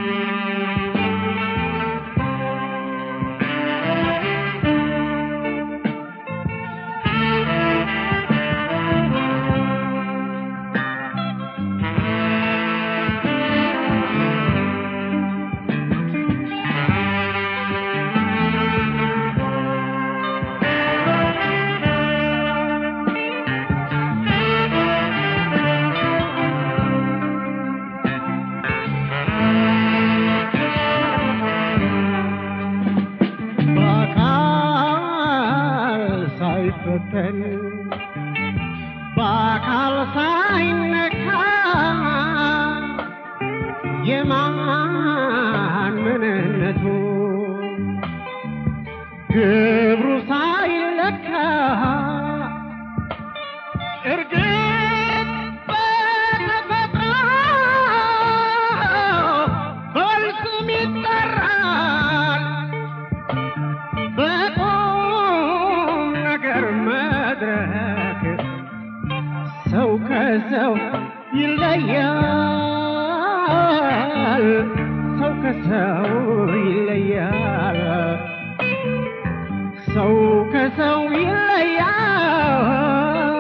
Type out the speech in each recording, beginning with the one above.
በአካል ሳይነካ የማን ምንነቱ ግብሩ ሳይለካ እርግጥ በተፈጥሮ በስም ይጠራል በቁም ነገር መድረክ ሰው ከሰው ይለያል ሰው ከሰው ይለያል ሰው ከሰው ይለያል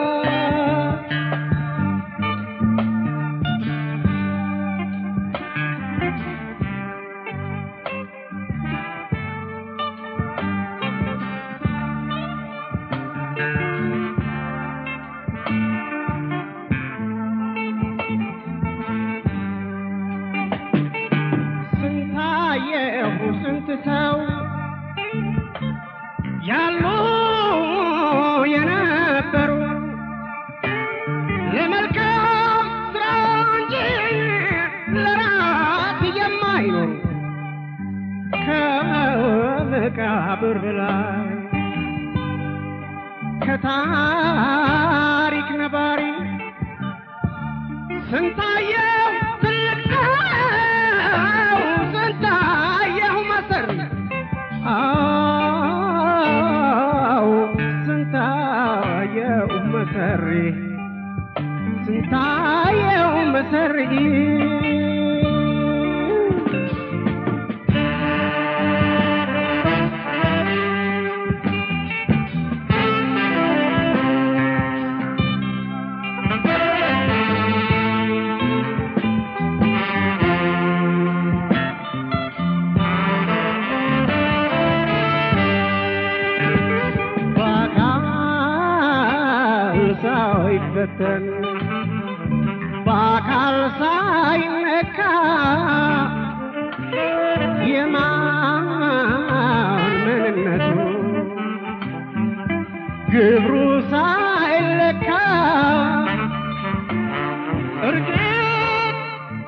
ስንት ሰው ያሉ የነበሩ ለመልካም ስራ እንጂ ለራት የማይኖሩ ከመቃብር በላይ ከታሪክ ነባሪ ስንታየው ትልቅ ነው ስንታየው መሰሪ ስንታየው መሰሪ ስንታየው መሰሪ ሳይፈተን በአካል ሳይነካ የማን ምንነቱ ግብሩ ሳይለካ እርግጥ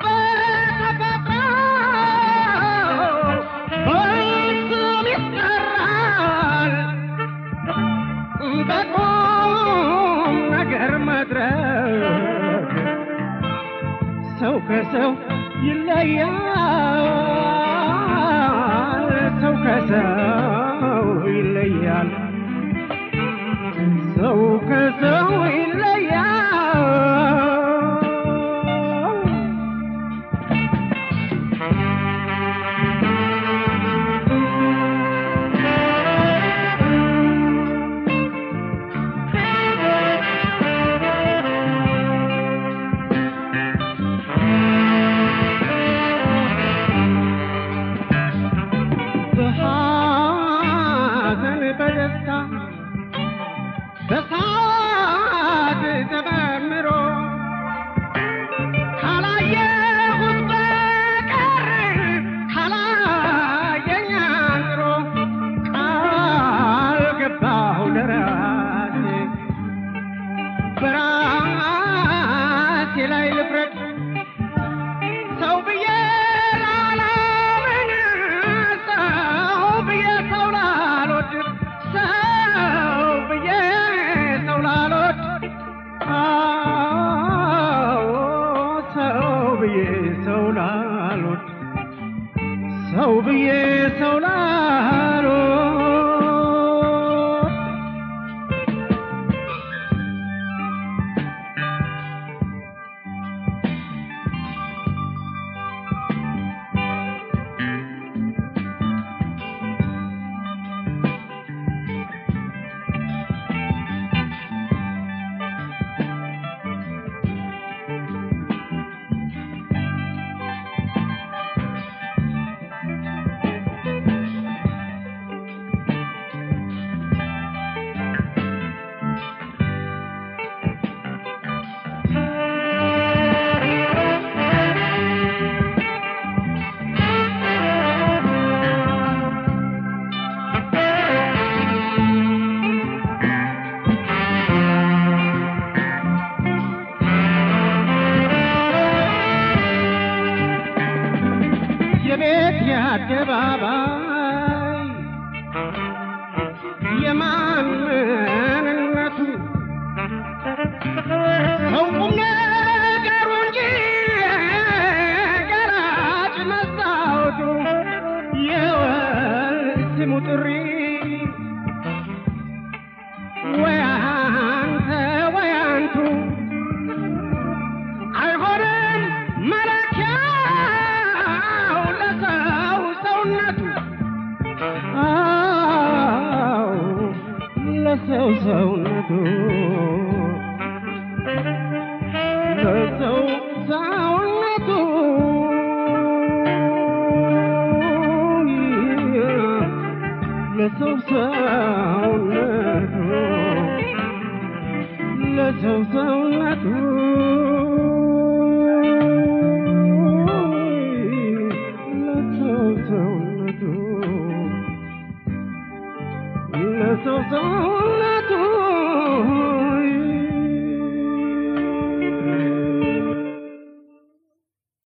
በተፈጥሮ በስም ይጠራል በቁም ነገር መድረክ ሰው ከሰው ይለያል ሰው ከሰው ይለያል ሰው ከሰው ይለያል በሳቅ ተመርምሮ ካላየሁት በቀር ካላየኝ አድሮ ቃል ገባሁ ለራሴ በራሴ ላይ ልፍረድ ሰው ብዬ ላላምን ሰው ብዬ ሰው ላልወድ ሰው ብዬ ሰው ላልወድ ሰው ብዬ ሰው ላልወድ በአደባባይ የማንነቱ ሰው ቁም ነገሩ እንጂ ገራጭ መስታወቱ የወል ስሙ ጥሪ ወይ አንተ ወይ አንቱ አይሆንም መለኪያው ለሰው ሰውነቱ ለሰው ሰውነቱ ለሰው ሰውነቱ ለሰው ሰውነቱ ለሰው ሰውነቱ ለሰው ሰውነቱ ለሰው ሰውነቱ